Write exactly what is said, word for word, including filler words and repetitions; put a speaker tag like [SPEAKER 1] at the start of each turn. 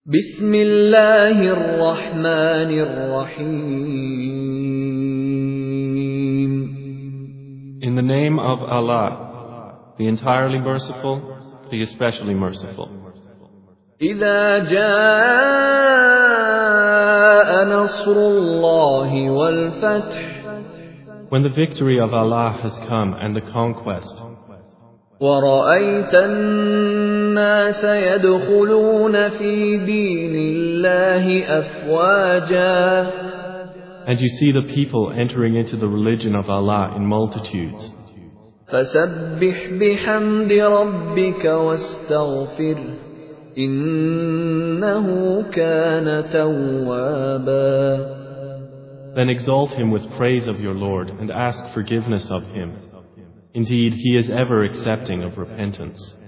[SPEAKER 1] بسم الله الرحمن الرحيم.
[SPEAKER 2] In the name of Allah, the entirely merciful, the especially merciful.
[SPEAKER 1] إذا جاء نصر الله والفتح
[SPEAKER 2] When the victory of Allah has come and the conquest,
[SPEAKER 1] ورأيت الناس يدخلون في دين الله أفواجا
[SPEAKER 2] and you see the people entering into the religion of Allah in multitudes,
[SPEAKER 1] فسبح بحمد ربك واستغفره إنه كان توابا.
[SPEAKER 2] then exalt him with praise of your Lord and ask forgiveness of him. Indeed, he is ever accepting of repentance.